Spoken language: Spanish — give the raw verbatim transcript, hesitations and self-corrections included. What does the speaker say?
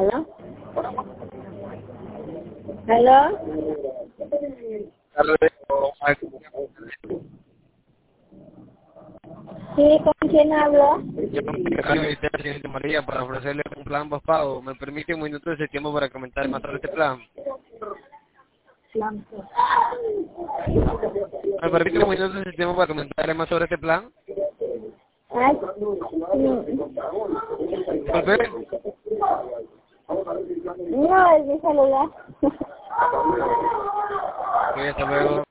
¿Aló? ¿Aló? Sí, ¿con quién hablo? Yo me señorita María para ofrecerle un plan postpago. ¿Me permite un minuto de ese tiempo para comentar más sobre este plan? ¿Me permite un minuto de ese tiempo para comentarle más sobre este plan? Ay, ¿Disculpe? no, es mi celular. Ok, hasta luego.